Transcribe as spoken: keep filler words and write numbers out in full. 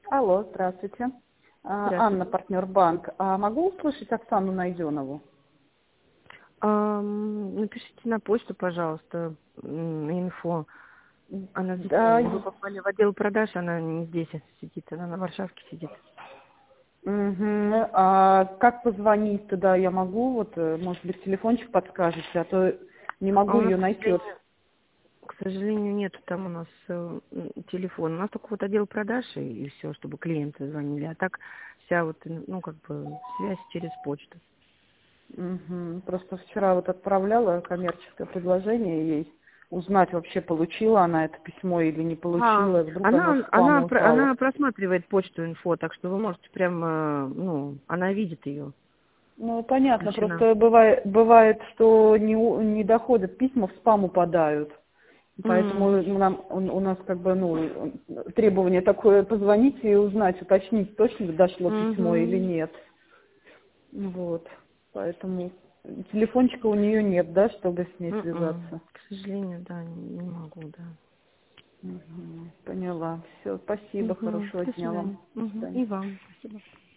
Алло, здравствуйте. А, Анна, Здравствуйте. партнер банк. А могу услышать Оксану Найденову? Ам, напишите на почту, пожалуйста, м, инфо. Она здесь, Да. вы попали в отдел продаж, она не здесь сидит, она на Варшавке сидит. Мгм. А как позвонить туда я могу? Вот, э, может быть, телефончик подскажете, а то не А могу у нас, ее к найти. Вот. сожалению, к сожалению, нету там у нас э, м, телефона. У нас только вот отдел продаж и, все, чтобы клиенты звонили. А так вся вот, ну, как бы, связь через почту. Мгм. Просто вчера вот отправляла коммерческое предложение ей узнать, вообще получила она это письмо или не А, получила. Вдруг оно в она, спам она, про- упало. она просматривает почту инфо, так что вы можете прямо, ну, она видит ее. Ну, понятно, Включена. просто бывает, бывает, что не, у- не доходят письма, в спам упадают. Поэтому М, нам, у у нас как бы, ну, требование такое позвонить и узнать, уточнить, точно дошло письмо или мгм. нет. Вот. Поэтому телефончика у нее нет, да, чтобы с ней М-м. связаться. К сожалению, да, не не могу, да. Мгм. Поняла. Все, спасибо, Мгм. хорошего До дня вам. свидания. До Мгм. свидания. И вам. Спасибо.